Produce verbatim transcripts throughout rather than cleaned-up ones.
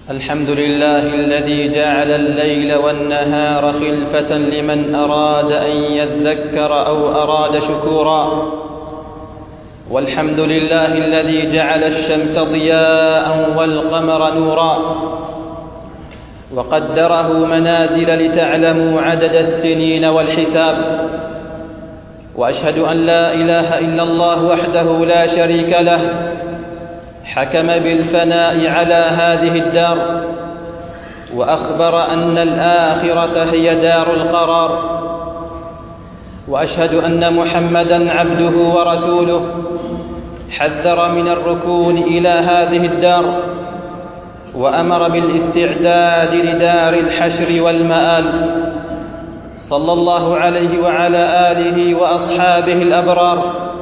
الحمد لله الذي جعل الليل والنهار خلفة لمن أراد أن يذكر أو أراد شكورا. والحمد لله الذي جعل الشمس ضياء والقمر نورا، وقدره منازل لتعلموا عدد السنين والحساب. وأشهد أن لا إله إلا الله وحده لا شريك له، حكم بالفناء على هذه الدار، وأخبر أن الآخرة هي دار القرار. وأشهد أن محمدًا عبده ورسوله، حذر من الركون إلى هذه الدار، وأمر بالاستعداد لدار الحشر والمآل. صلى الله عليه وعلى آله وأصحابه الأبرار،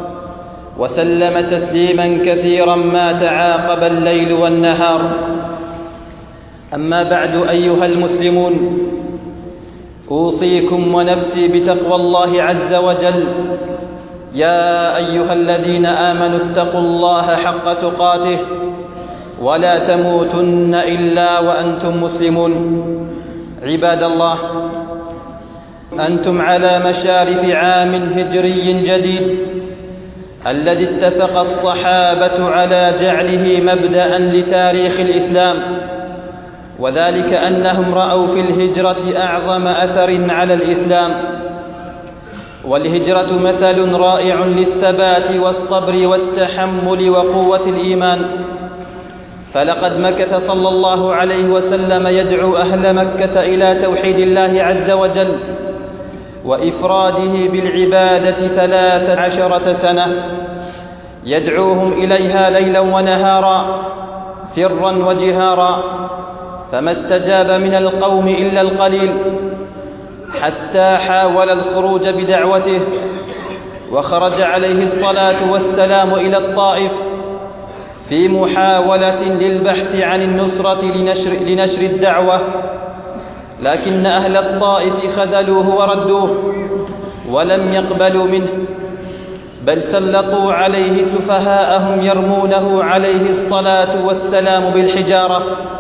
وسلم تسليماً كثيراً ما تعاقب الليل والنهار. أما بعد أيها المسلمون، أوصيكم ونفسي بتقوى الله عز وجل. يا أيها الذين آمنوا اتقوا الله حق تقاته، ولا تموتن إلا وأنتم مسلمون. عباد الله، أنتم على مشارف عام هجري جديد، الذي اتفق الصحابة على جعله مبدأً لتاريخ الإسلام، وذلك أنهم رأوا في الهجرة أعظم أثر على الإسلام. والهجرة مثل رائع للثبات والصبر والتحمل وقوة الإيمان. فلقد مكث صلى الله عليه وسلم يدعو أهل مكة إلى توحيد الله عز وجل وإفراده بالعبادة ثلاث عشرة سنة، يدعوهم إليها ليلا ونهارا، سرا وجهارا، فما استجاب من القوم إلا القليل، حتى حاول الخروج بدعوته، وخرج عليه الصلاة والسلام إلى الطائف في محاولة للبحث عن النصرة لنشر, لنشر الدعوة. لكن أهل الطائف خذلوه وردوه، ولم يقبلوا منه، بل سلطوا عليه سفهاءهم يرمونه عليه الصلاة والسلام بالحجارة،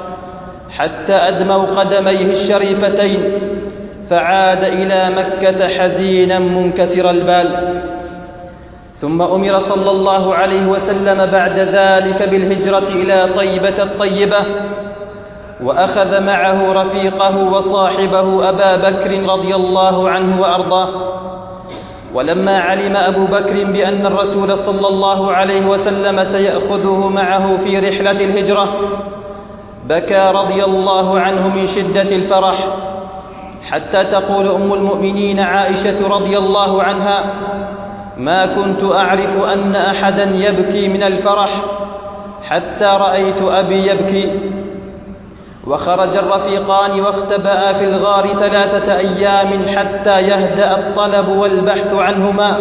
حتى أدموا قدميه الشريفتين، فعاد إلى مكة حزينا منكسر البال. ثم أمر صلى الله عليه وسلم بعد ذلك بالهجرة إلى طيبة الطيبة، وأخذ معه رفيقه وصاحبه أبا بكر رضي الله عنه وأرضاه. ولما علم أبو بكر بأن الرسول صلى الله عليه وسلم سيأخذه معه في رحلة الهجرة، بكى رضي الله عنه من شدة الفرح، حتى تقول أم المؤمنين عائشة رضي الله عنها: ما كنت أعرف أن أحدا يبكي من الفرح حتى رأيت أبي يبكي. وخرج الرفيقان واختبأ في الغار ثلاثة أيام حتى يهدأ الطلب والبحث عنهما.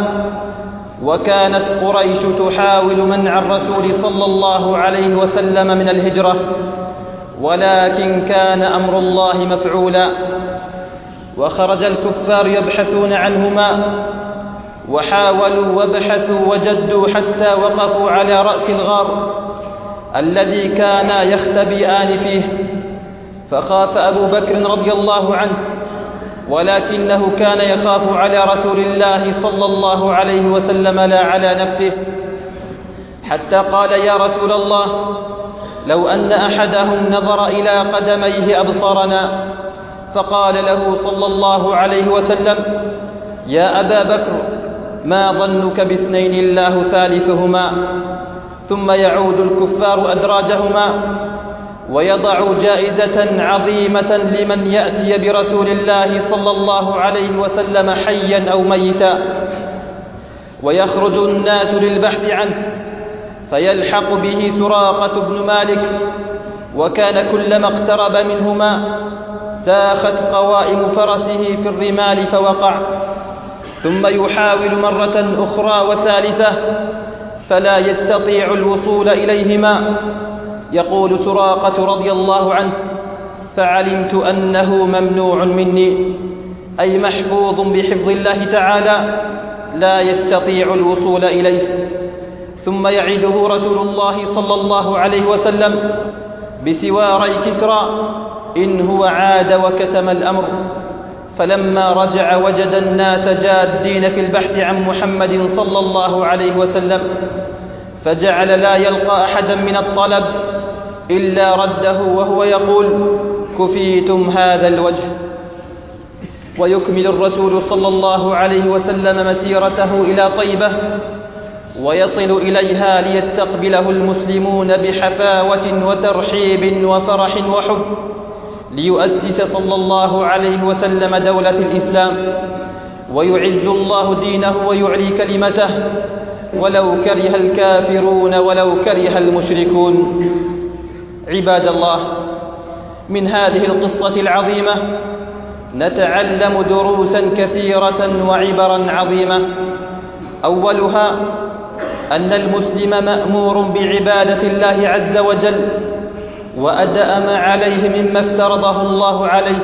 وكانت قريش تحاول منع الرسول صلى الله عليه وسلم من الهجرة، ولكن كان أمر الله مفعولا. وخرج الكفار يبحثون عنهما، وحاولوا وبحثوا وجدوا حتى وقفوا على رأس الغار الذي كانا يختبئان فيه. فخاف أبو بكر رضي الله عنه، ولكنه كان يخاف على رسول الله صلى الله عليه وسلم لا على نفسه، حتى قال: يا رسول الله، لو أن أحدهم نظر إلى قدميه أبصرنا. فقال له صلى الله عليه وسلم: يا أبا بكر، ما ظنك باثنين الله ثالثهما؟ ثم يعود الكفار أدراجهما، ويضع جائزة عظيمة لمن يأتي برسول الله صلى الله عليه وسلم حيا أو ميتا. ويخرج الناس للبحث عنه، فيلحق به سراقة بن مالك، وكان كلما اقترب منهما ساخت قوائم فرسه في الرمال فوقع، ثم يحاول مرة أخرى وثالثة فلا يستطيع الوصول إليهما. يقول سراقة رضي الله عنه: فعلمت أنه ممنوع مني، أي محفوظ بحفظ الله تعالى، لا يستطيع الوصول إليه. ثم يعده رسول الله صلى الله عليه وسلم بسواري كسرى إن هو عاد وكتم الأمر. فلما رجع وجد الناس جادين في البحث عن محمد صلى الله عليه وسلم، فجعل لا يلقى أحدا من الطلب إلا رده وهو يقول: كفيتم هذا الوجه. ويكمل الرسول صلى الله عليه وسلم مسيرته إلى طيبة ويصل إليها ليستقبله المسلمون بحفاوة وترحيب وفرح وحب، ليؤسس صلى الله عليه وسلم دولة الإسلام، ويعز الله دينه ويعلي كلمته ولو كره الكافرون ولو كره المشركون. عباد الله، من هذه القصة العظيمة نتعلم دروسا كثيرة وعبرا عظيمة. أولها أن المسلم مأمور بعبادة الله عز وجل وأداء ما عليه مما افترضه الله عليه،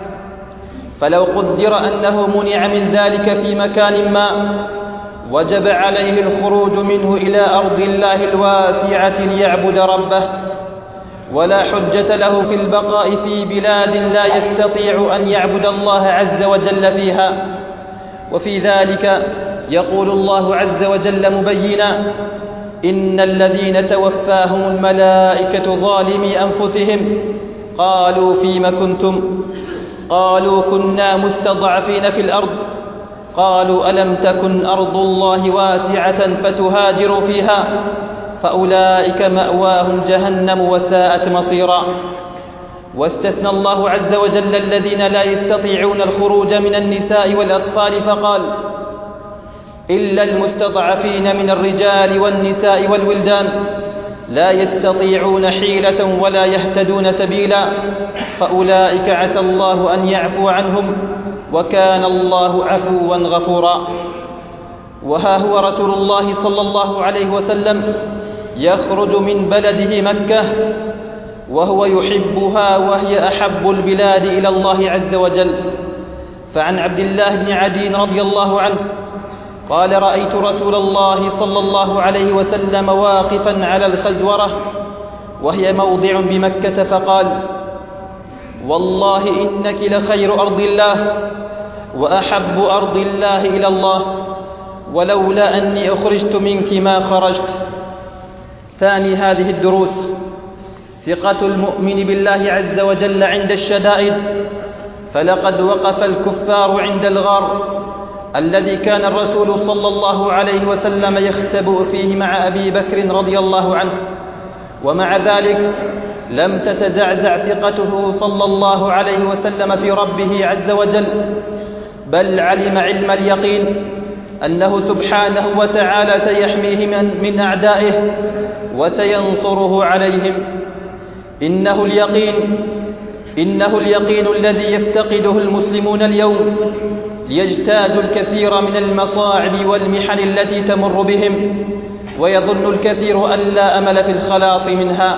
فلو قدر أنه منع من ذلك في مكان ما وجب عليه الخروج منه إلى أرض الله الواسعة ليعبد ربه، ولا حجة له في البقاء في بلاد لا يستطيع أن يعبد الله عز وجل فيها. وفي ذلك يقول الله عز وجل مبينا: إن الذين توفاهم الملائكة ظالمي أنفسهم قالوا فيم كنتم؟ قالوا كنا مستضعفين في الأرض. قالوا ألم تكن أرض الله واسعة فتهاجروا فيها؟ فأولئك مأواهم جهنم وساءت مصيرا. واستثنى الله عز وجل الذين لا يستطيعون الخروج من النساء والأطفال فقال: إلا المستضعفين من الرجال والنساء والولدان لا يستطيعون حيلة ولا يهتدون سبيلا، فأولئك عسى الله أن يعفو عنهم وكان الله عفوا غفورا. وها هو رسول الله صلى الله عليه وسلم يخرج من بلده مكة وهو يحبها وهي أحب البلاد إلى الله عز وجل. فعن عبد الله بن عدي رضي الله عنه قال: رأيت رسول الله صلى الله عليه وسلم واقفا على الخزورة وهي موضع بمكة، فقال: والله إنك لخير أرض الله وأحب أرض الله إلى الله، ولولا أني أخرجت منك ما خرجت. ثاني هذه الدروس ثقة المؤمن بالله عز وجل عند الشدائد، فلقد وقف الكفار عند الغار الذي كان الرسول صلى الله عليه وسلم يختبئ فيه مع أبي بكر رضي الله عنه، ومع ذلك لم تتزعزع ثقته صلى الله عليه وسلم في ربه عز وجل، بل علم علم اليقين أنه سبحانه وتعالى سيحميه من, من أعدائه وسينصره عليهم. إنه اليقين إنه اليقين الذي يفتقده المسلمون اليوم ليجتازوا الكثير من المصاعب والمحن التي تمر بهم، ويظن الكثير أن لا أمل في الخلاص منها.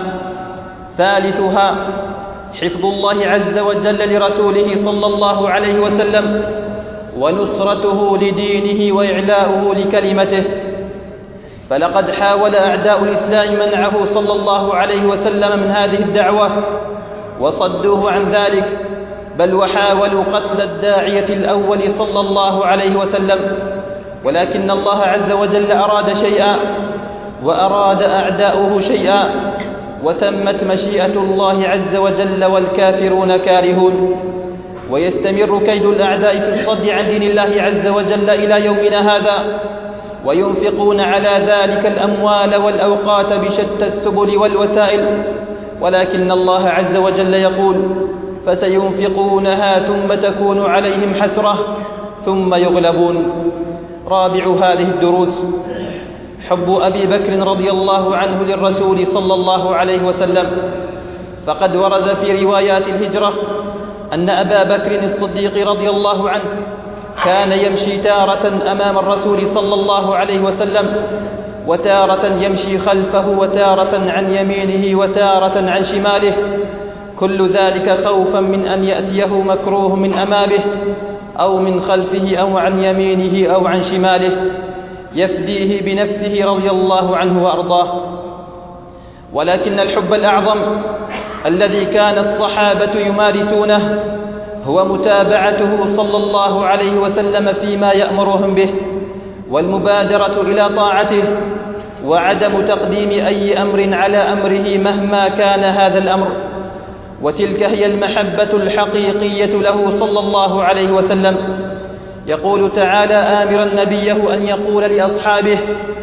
ثالثها حفظ الله عز وجل لرسوله صلى الله عليه وسلم ونصرته لدينه وإعلاؤه لكلمته، فلقد حاول أعداء الإسلام منعه صلى الله عليه وسلم من هذه الدعوة وصدوه عن ذلك، بل وحاولوا قتل الداعية الأول صلى الله عليه وسلم، ولكن الله عز وجل أراد شيئا وأراد أعداؤه شيئا، وتمت مشيئة الله عز وجل والكافرون كارهون. ويستمر كيد الأعداء في الصد عن دين الله عز وجل إلى يومنا هذا، وينفقون على ذلك الأموال والأوقات بشتى السبل والوسائل، ولكن الله عز وجل يقول: فسينفقونها ثم تكون عليهم حسرة ثم يغلبون. رابع هذه الدروس حب أبي بكر رضي الله عنه للرسول صلى الله عليه وسلم، فقد ورد في روايات الهجرة أن أبا بكر الصديق رضي الله عنه كان يمشي تارة أمام الرسول صلى الله عليه وسلم، وتارة يمشي خلفه، وتارة عن يمينه، وتارة عن شماله، كل ذلك خوفا من أن يأتيه مكروه من أمامه أو من خلفه أو عن يمينه أو عن شماله، يفديه بنفسه رضي الله عنه وأرضاه. ولكن الحب الأعظم الذي كان الصحابة يمارسونه هو متابعته صلى الله عليه وسلم فيما يأمرهم به، والمبادرة إلى طاعته، وعدم تقديم أي أمر على أمره مهما كان هذا الأمر. وتلك هي المحبة الحقيقية له صلى الله عليه وسلم. يقول تعالى آمرا نبيه أن يقول لأصحابه: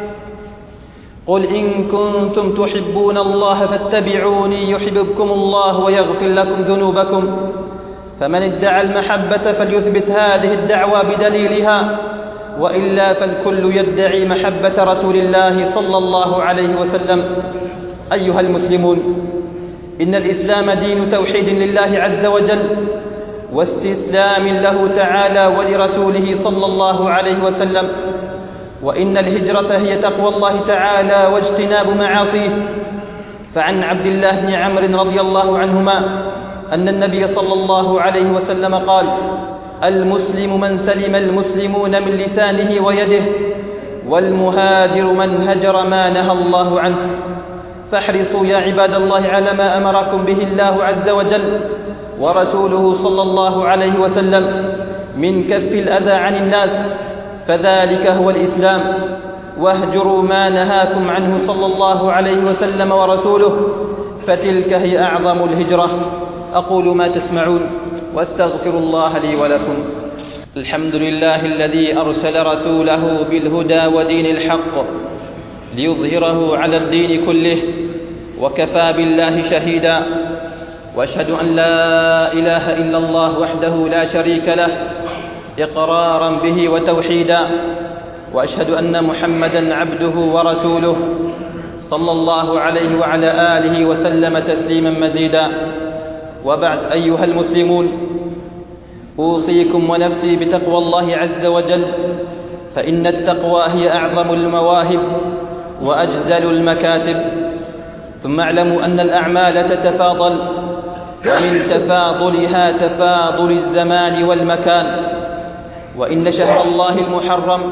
قل إن كنتم تحبون الله فاتبعوني يحببكم الله ويغفر لكم ذنوبكم. فمن ادعى المحبة فليثبت هذه الدعوة بدليلها، وإلا فالكل يدعي محبة رسول الله صلى الله عليه وسلم. أيها المسلمون، إن الإسلام دين توحيد لله عز وجل واستسلام له تعالى ولرسوله صلى الله عليه وسلم، وإن الهجرة هي تقوى الله تعالى واجتناب معاصيه. فعن عبد الله بن عمرو رضي الله عنهما أن النبي صلى الله عليه وسلم قال: المسلم من سلم المسلمون من لسانه ويده، والمهاجر من هجر ما نهى الله عنه. فاحرصوا يا عباد الله على ما أمركم به الله عز وجل ورسوله صلى الله عليه وسلم من كف الأذى عن الناس، فذلك هو الإسلام. واهجروا ما نهاكم عنه صلى الله عليه وسلم ورسوله، فتلك هي أعظم الهجرة. أقول ما تسمعون واستغفر الله لي ولكم. الحمد لله الذي أرسل رسوله بالهدى ودين الحق ليظهره على الدين كله، وكفى بالله شهيدا. وأشهد أن لا إله إلا الله وحده لا شريك له إقرارا به وتوحيدا، وأشهد أن محمدا عبده ورسوله صلى الله عليه وعلى آله وسلم تسليما مزيدا. وبعد، أيها المسلمون، أوصيكم ونفسي بتقوى الله عز وجل، فإن التقوى هي أعظم المواهب وأجزل المكاتب. ثم اعلموا أن الأعمال تتفاضل، ومن تفاضلها تفاضل الزمان والمكان. وإن شهر الله المحرم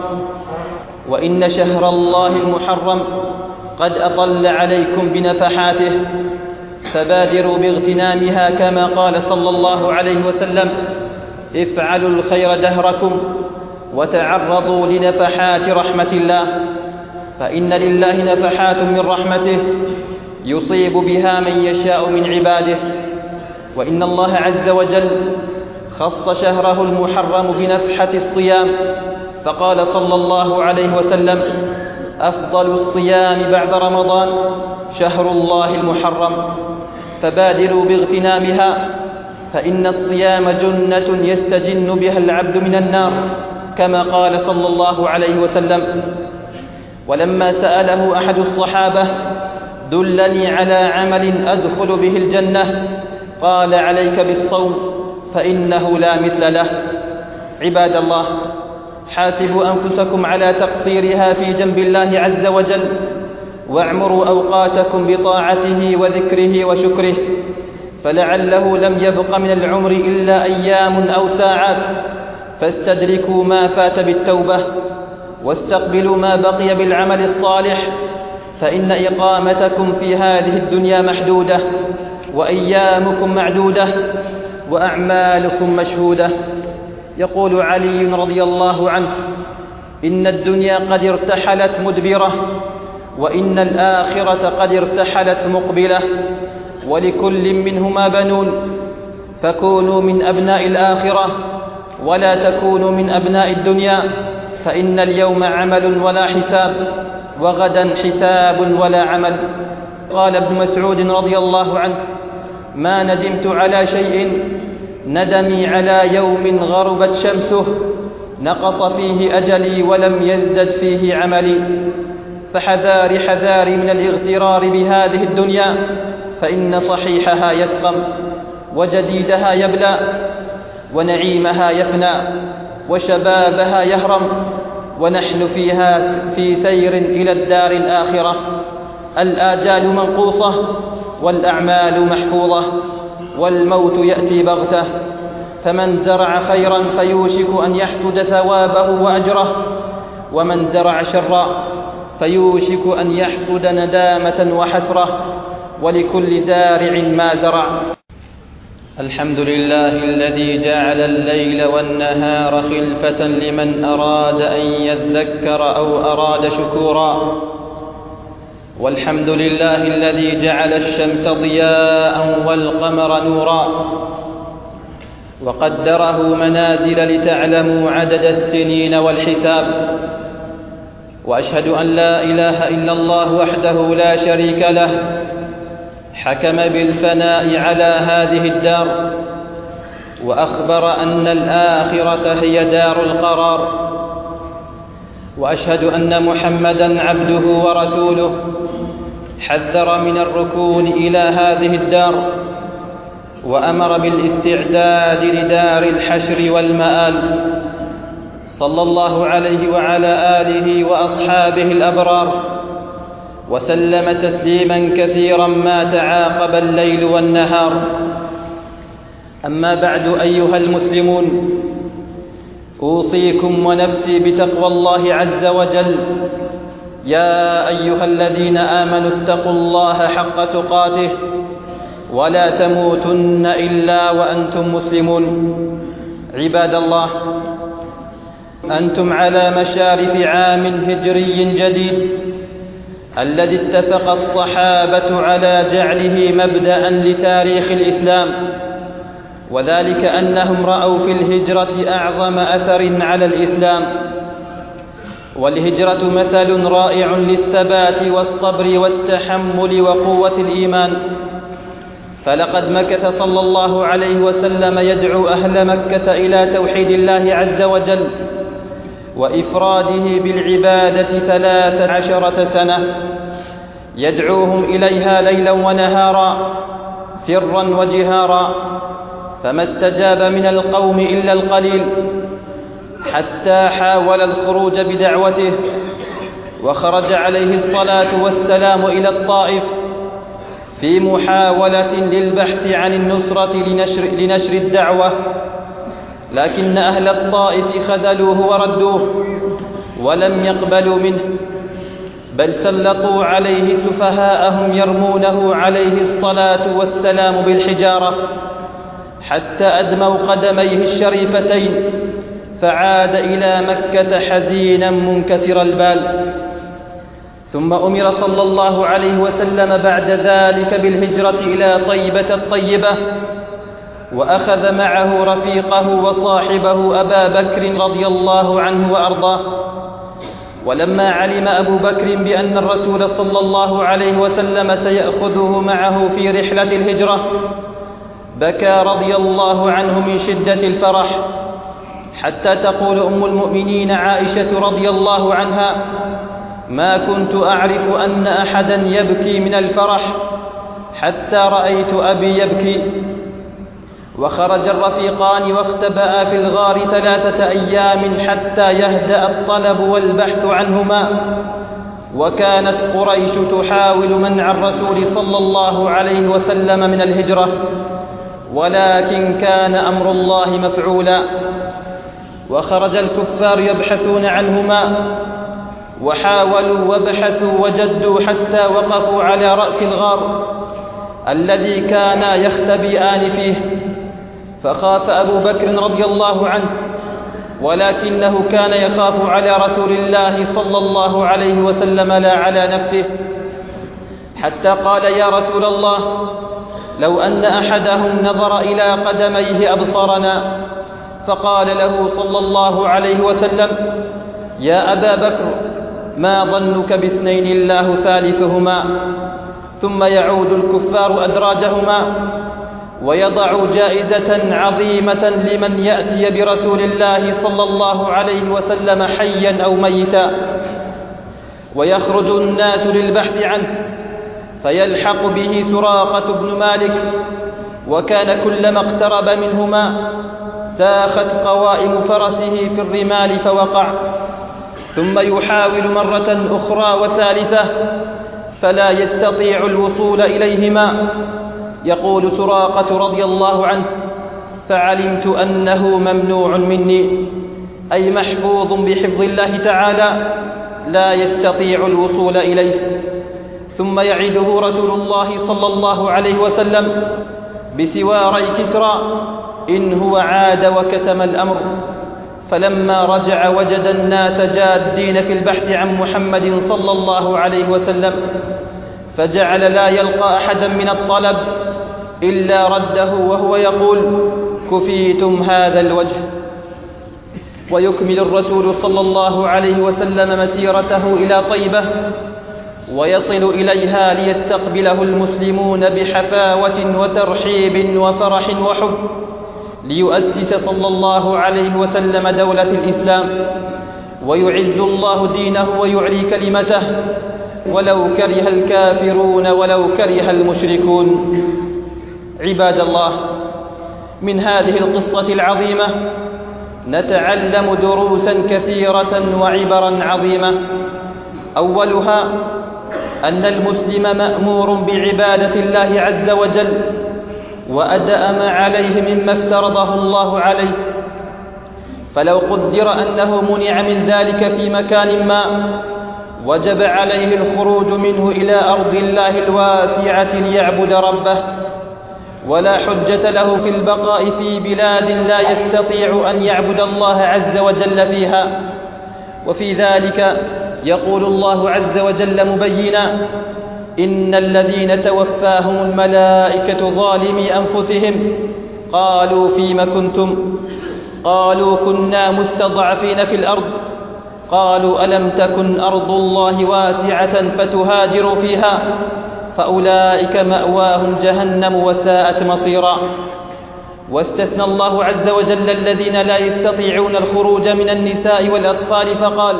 وإن شهر الله المحرم قد أطل عليكم بنفحاته، فبادروا باغتنامها، كما قال صلى الله عليه وسلم: افعلوا الخير دهركم وتعرضوا لنفحات رحمة الله، فإن لله نفحات من رحمته يصيب بها من يشاء من عباده. وإن الله عز وجل خص شهره المحرم بنفحة الصيام، فقال صلى الله عليه وسلم: أفضل الصيام بعد رمضان شهر الله المحرم، فبادروا باغتنامها، فإن الصيام جنة يستجن بها العبد من النار، كما قال صلى الله عليه وسلم. ولما سأله أحد الصحابة: دلني على عمل أدخل به الجنة، قال: عليك بالصوم فإنه لا مثل له. عباد الله، حاسبوا أنفسكم على تقصيرها في جنب الله عز وجل، واعمروا أوقاتكم بطاعته وذكره وشكره، فلعله لم يبق من العمر إلا أيام أو ساعات، فاستدركوا ما فات بالتوبة، واستقبلوا ما بقي بالعمل الصالح، فإن إقامتكم في هذه الدنيا محدودة، وأيامكم معدودة، وأعمالكم مشهودة. يقول علي رضي الله عنه: إن الدنيا قد ارتحلت مدبرة، وإن الآخرة قد ارتحلت مقبلة، ولكل منهما بنون، فكونوا من أبناء الآخرة ولا تكونوا من أبناء الدنيا، فإن اليوم عمل ولا حساب، وغدا حساب ولا عمل. قال ابن مسعود رضي الله عنه: ما ندمت على شيء ندمي على يوم غربت شمسه نقص فيه أجلي ولم يزدد فيه عملي. فحذاري حذاري من الاغترار بهذه الدنيا، فإن صحيحها يسقم، وجديدها يبلى، ونعيمها يفنى، وشبابها يهرم، ونحن فيها في سير إلى الدار الآخرة. الآجال منقوصة، والأعمال محفوظة، والموت يأتي بغتة، فمن زرع خيرا فيوشك أن يحصد ثوابه وأجره، ومن زرع شرا فيوشك أن يحصد ندامة وحسرة. ولكل زارع ما زرع. الحمد لله الذي جعل الليل والنهار خلفة لمن أراد أن يذكر أو أراد شكورا. والحمد لله الذي جعل الشمس ضياء والقمر نورا، وقدره منازل لتعلموا عدد السنين والحساب. وأشهد أن لا إله إلا الله وحده لا شريك له، حكم بالفناء على هذه الدار، وأخبر أن الآخرة هي دار القرار. وأشهد أن محمدًا عبده ورسوله، حذر من الركون إلى هذه الدار، وأمر بالاستعداد لدار الحشر والمآل، صلى الله عليه وعلى آله وأصحابه الأبرار، وسلم تسليماً كثيراً ما تعاقب الليل والنهار. أما بعد، أيها المسلمون، أوصيكم ونفسي بتقوى الله عز وجل. يا أيها الذين آمنوا اتقوا الله حق تقاته ولا تموتن إلا وأنتم مسلمون. عباد الله، أنتم على مشارف عام هجري جديد، الذي اتفق الصحابة على جعله مبدأً لتاريخ الإسلام، وذلك أنهم رأوا في الهجرة أعظم أثر على الإسلام. والهجرة مثل رائع للثبات والصبر والتحمل وقوة الإيمان. فلقد مكث صلى الله عليه وسلم يدعو أهل مكة إلى توحيد الله عز وجل وإفراده بالعبادة ثلاث عشرة سنة، يدعوهم إليها ليلا ونهارا، سرا وجهارا، فما استجاب من القوم إلا القليل، حتى حاول الخروج بدعوته، وخرج عليه الصلاة والسلام إلى الطائف في محاولة للبحث عن النصرة لنشر, لنشر الدعوة، لكن أهل الطائف خذلوه وردوه ولم يقبلوا منه، بل سلطوا عليه سفهاءهم يرمونه عليه الصلاة والسلام بالحجارة، حتى أدموا قدميه الشريفتين، فعاد إلى مكة حزينا منكسر البال. ثم أمر صلى الله عليه وسلم بعد ذلك بالهجرة إلى طيبة الطيبة، وأخذ معه رفيقه وصاحبه أبا بكر رضي الله عنه وأرضاه. ولما علم أبو بكر بأن الرسول صلى الله عليه وسلم سيأخذه معه في رحلة الهجرة، بكى رضي الله عنه من شدة الفرح، حتى تقول أم المؤمنين عائشة رضي الله عنها: ما كنت أعرف أن أحدا يبكي من الفرح حتى رأيت أبي يبكي. وخرج الرفيقان واختبأ في الغار ثلاثة أيام حتى يهدأ الطلب والبحث عنهما. وكانت قريش تحاول منع الرسول صلى الله عليه وسلم من الهجرة، ولكن كان أمر الله مفعولا. وخرج الكفار يبحثون عنهما، وحاولوا وبحثوا وجدوا حتى وقفوا على رأس الغار الذي كانا يختبئان فيه، فخاف أبو بكر رضي الله عنه، ولكنه كان يخاف على رسول الله صلى الله عليه وسلم لا على نفسه، حتى قال: يا رسول الله، لو أن أحدهم نظر إلى قدميه أبصرنا. فقال له صلى الله عليه وسلم: يا أبا بكر، ما ظنك باثنين الله ثالثهما؟ ثم يعود الكفار أدراجهما ويضع جائزة عظيمة لمن يأتي برسول الله صلى الله عليه وسلم حيا أو ميتا، ويخرج الناس للبحث عنه، فيلحق به سراقة بن مالك، وكان كلما اقترب منهما ساخت قوائم فرسه في الرمال فوقع، ثم يحاول مرة أخرى وثالثة فلا يستطيع الوصول إليهما. يقول سراقة رضي الله عنه: فعلمت أنه ممنوع مني، أي محفوظ بحفظ الله تعالى لا يستطيع الوصول إليه. ثم يعيده رسول الله صلى الله عليه وسلم بسواري كسرى إن هو عاد وكتم الأمر. فلما رجع وجد الناس جادين في البحث عن محمد صلى الله عليه وسلم، فجعل لا يلقى أحدا من الطلب إلا رده وهو يقول: كفيتم هذا الوجه. ويكمل الرسول صلى الله عليه وسلم مسيرته إلى طيبة ويصل إليها ليستقبله المسلمون بحفاوة وترحيب وفرح وحب، ليؤسس صلى الله عليه وسلم دولة الإسلام، ويعز الله دينه ويعلي كلمته ولو كره الكافرون ولو كره المشركون. عباد الله، من هذه القصة العظيمة نتعلم دروسا كثيرة وعبرا عظيمة. أولها أن المسلم مأمور بعبادة الله عز وجل وأداء ما عليه مما افترضه الله عليه، فلو قدر أنه منع من ذلك في مكان ما وجب عليه الخروج منه إلى أرض الله الواسعة ليعبد ربه، ولا حجة له في البقاء في بلاد لا يستطيع أن يعبد الله عز وجل فيها. وفي ذلك يقول الله عز وجل مبينا: إن الذين توفاهم الملائكة ظالمي أنفسهم قالوا فيم كنتم؟ قالوا كنا مستضعفين في الأرض. قالوا ألم تكن أرض الله واسعة فتهاجروا فيها؟ فأولئك مأواهم جهنم وساءت مصيرا. واستثنى الله عز وجل الذين لا يستطيعون الخروج من النساء والأطفال فقال: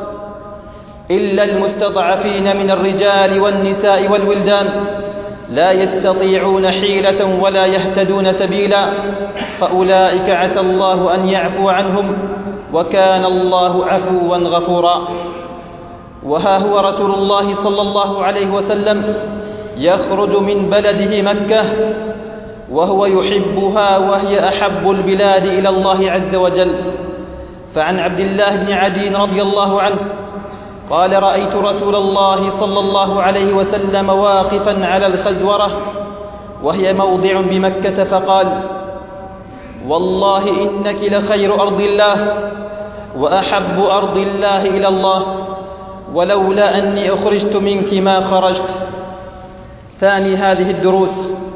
إلا المستضعفين من الرجال والنساء والولدان لا يستطيعون حيلة ولا يهتدون سبيلا، فأولئك عسى الله أن يعفو عنهم وكان الله عفوا غفورا. وها هو رسول الله صلى الله عليه وسلم يخرج من بلده مكة وهو يحبها وهي أحب البلاد إلى الله عز وجل. فعن عبد الله بن عدي رضي الله عنه قال: رأيت رسول الله صلى الله عليه وسلم واقفا على الخزورة وهي موضع بمكة، فقال: والله إنك لخير أرض الله وأحب أرض الله إلى الله، ولولا أني أخرجت منك ما خرجت. ثاني هذه الدروس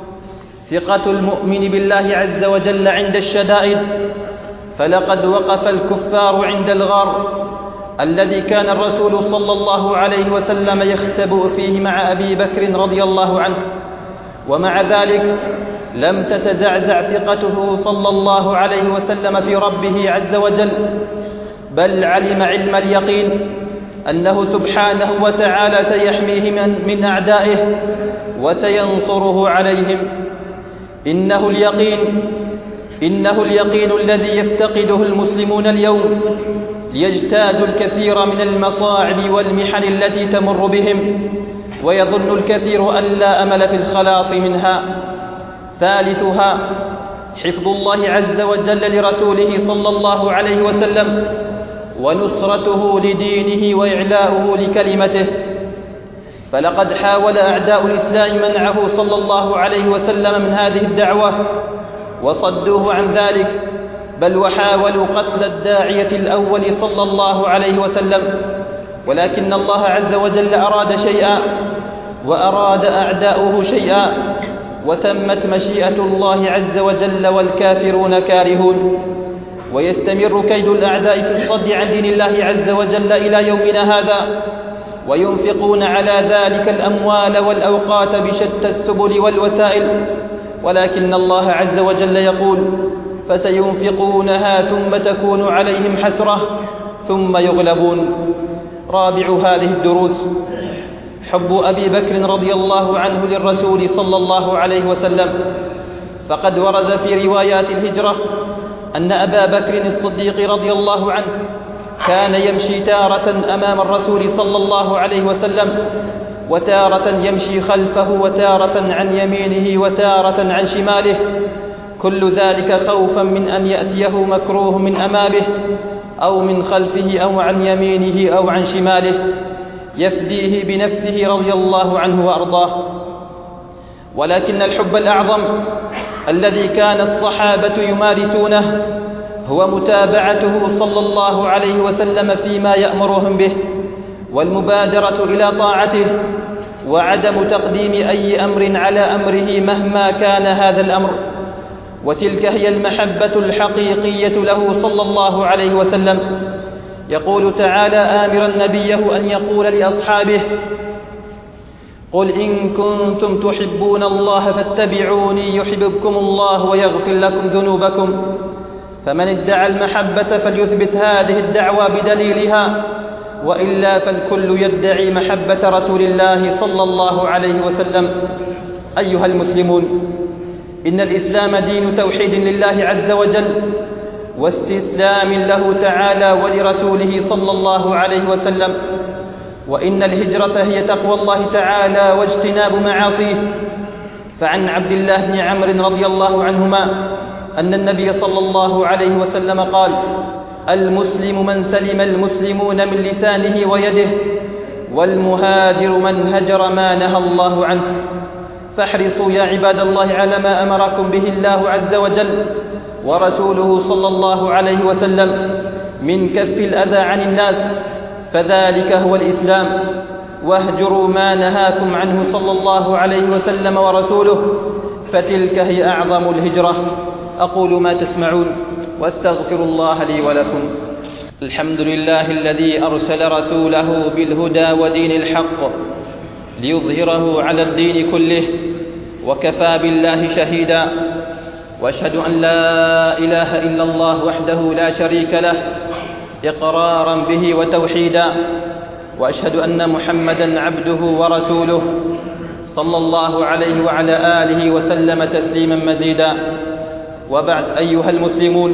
ثقة المؤمن بالله عز وجل عند الشدائد، فلقد وقف الكفار عند الغار الذي كان الرسول صلى الله عليه وسلم يختبئ فيه مع أبي بكر رضي الله عنه، ومع ذلك لم تتزعزع ثقته صلى الله عليه وسلم في ربه عز وجل، بل علم علم اليقين أنه سبحانه وتعالى سيحميه من, من أعدائه وسينصره عليهم. إنه اليقين إنه اليقين الذي يفتقده المسلمون اليوم ليجتازوا الكثير من المصاعب والمحن التي تمر بهم، ويظن الكثير أن لا أمل في الخلاص منها. ثالثها حفظ الله عز وجل لرسوله صلى الله عليه وسلم ونصرته لدينه وإعلاؤه لكلمته، فلقد حاول أعداء الإسلام منعه صلى الله عليه وسلم من هذه الدعوة وصدوه عن ذلك، بل وحاولوا قتل الداعية الأول صلى الله عليه وسلم، ولكن الله عز وجل أراد شيئا وأراد أعداؤه شيئا، وتمت مشيئة الله عز وجل والكافرون كارهون. ويستمر كيد الأعداء في الصد عن دين الله عز وجل إلى يومنا هذا، وينفقون على ذلك الأموال والأوقات بشتى السبل والوسائل، ولكن الله عز وجل يقول: فسينفقونها ثم تكون عليهم حسرة ثم يغلبون. رابع هذه الدروس حب أبي بكر رضي الله عنه للرسول صلى الله عليه وسلم، فقد ورد في روايات الهجرة أن أبا بكر الصديق رضي الله عنه كان يمشي تارة أمام الرسول صلى الله عليه وسلم، وتارة يمشي خلفه، وتارة عن يمينه، وتارة عن شماله، كل ذلك خوفا من أن يأتيه مكروه من أمامه أو من خلفه أو عن يمينه أو عن شماله، يفديه بنفسه رضي الله عنه وأرضاه. ولكن الحب الأعظم الذي كان الصحابة يمارسونه هو متابعته صلى الله عليه وسلم فيما يأمرهم به، والمبادرة إلى طاعته، وعدم تقديم أي أمر على أمره مهما كان هذا الأمر. وتلك هي المحبة الحقيقية له صلى الله عليه وسلم. يقول تعالى آمرا نبيه أن يقول لأصحابه: قل إن كنتم تحبون الله فاتبعوني يحببكم الله ويغفر لكم ذنوبكم. فمن ادعى المحبة فليثبت هذه الدعوى بدليلها، وإلا فالكل يدعي محبة رسول الله صلى الله عليه وسلم. أيها المسلمون، إن الإسلام دين توحيد لله عز وجل واستسلام له تعالى ولرسوله صلى الله عليه وسلم، وإن الهجرة هي تقوى الله تعالى واجتناب معاصيه. فعن عبد الله بن عمرو رضي الله عنهما أن النبي صلى الله عليه وسلم قال: المسلم من سلم المسلمون من لسانه ويده، والمهاجر من هجر ما نهى الله عنه. فاحرصوا يا عباد الله على ما أمركم به الله عز وجل ورسوله صلى الله عليه وسلم من كف الأذى عن الناس، فذلك هو الإسلام. واهجروا ما نهاكم عنه صلى الله عليه وسلم ورسوله، فتلك هي أعظم الهجرة. أقول ما تسمعون واستغفر الله لي ولكم. الحمد لله الذي أرسل رسوله بالهدى ودين الحق ليظهره على الدين كله، وكفى بالله شهيدا. وأشهد أن لا إله إلا الله وحده لا شريك له إقرارا به وتوحيدا، وأشهد أن محمدا عبده ورسوله صلى الله عليه وعلى آله وسلم تسليما مزيدا. وبعد، أيها المسلمون،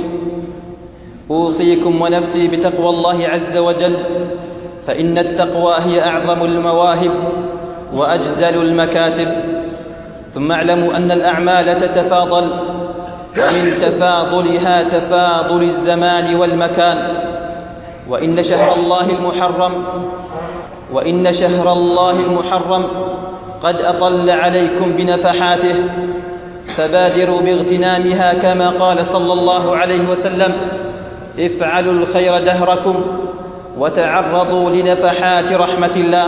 أوصيكم ونفسي بتقوى الله عز وجل، فإن التقوى هي أعظم المواهب وأجزل المكاتب. ثم اعلموا أن الأعمال تتفاضل، ومن تفاضلها تفاضل الزمان والمكان. وإن شهر الله المحرم وإن شهر الله المحرم قد أطل عليكم بنفحاته، فبادروا باغتنامها، كما قال صلى الله عليه وسلم: افعلوا الخير دهركم وتعرضوا لنفحات رحمة الله،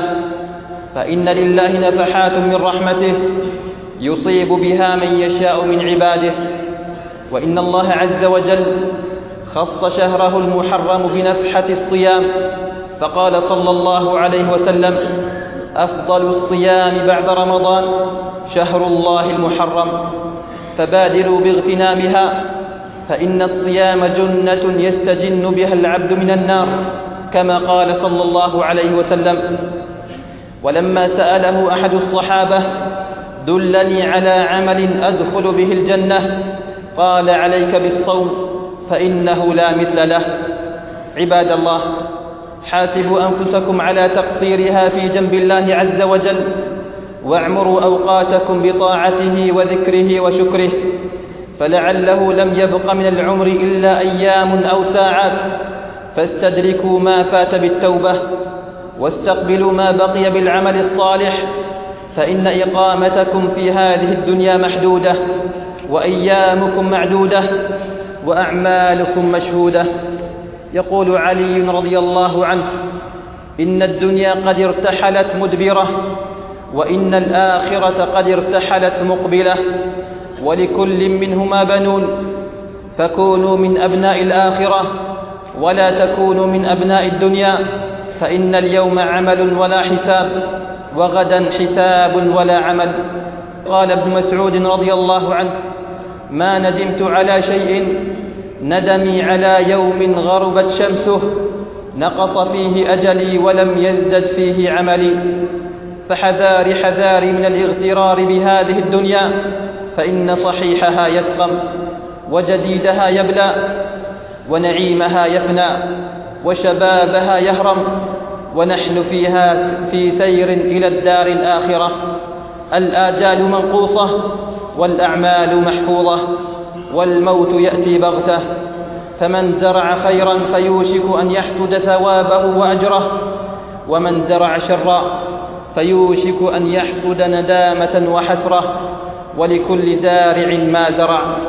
فإن لله نفحات من رحمته يصيب بها من يشاء من عباده. وإن الله عز وجل خص شهره المحرم بنفحة الصيام، فقال صلى الله عليه وسلم: أفضل الصيام بعد رمضان شهر الله المحرم، فبادروا باغتنامها، فإن الصيام جنة يستجن بها العبد من النار، كما قال صلى الله عليه وسلم. ولما سأله أحد الصحابة: دلني على عمل أدخل به الجنة، قال: عليك بالصوم فإنه لا مثل له. عباد الله، حاسبوا أنفسكم على تقصيرها في جنب الله عز وجل، واعمروا أوقاتكم بطاعته وذكره وشكره، فلعله لم يبق من العمر إلا أيام أو ساعات، فاستدركوا ما فات بالتوبة، واستقبلوا ما بقي بالعمل الصالح، فإن إقامتكم في هذه الدنيا محدودة، وأيامكم معدودة، وأعمالكم مشهودة. يقول علي رضي الله عنه: إن الدنيا قد ارتحلت مدبرة، وإن الآخرة قد ارتحلت مقبلة، ولكل منهما بنون، فكونوا من أبناء الآخرة ولا تكونوا من أبناء الدنيا، فإن اليوم عمل ولا حساب، وغدا حساب ولا عمل. قال ابن مسعود رضي الله عنه: ما ندمت على شيء ندمي على يوم غربت شمسه نقص فيه أجلي ولم يزدد فيه عملي. فحذاري حذاري من الاغترار بهذه الدنيا، فإن صحيحها يسقم، وجديدها يبلى، ونعيمها يفنى، وشبابها يهرم، ونحن فيها في سير إلى الدار الآخرة. الآجال منقوصة، والأعمال محفوظة، والموت يأتي بغتة، فمن زرع خيرا فيوشك أن يحصد ثوابه وأجره، ومن زرع شرا فيوشك أن يحصد ندامة وحسرة، ولكل زارع ما زرع.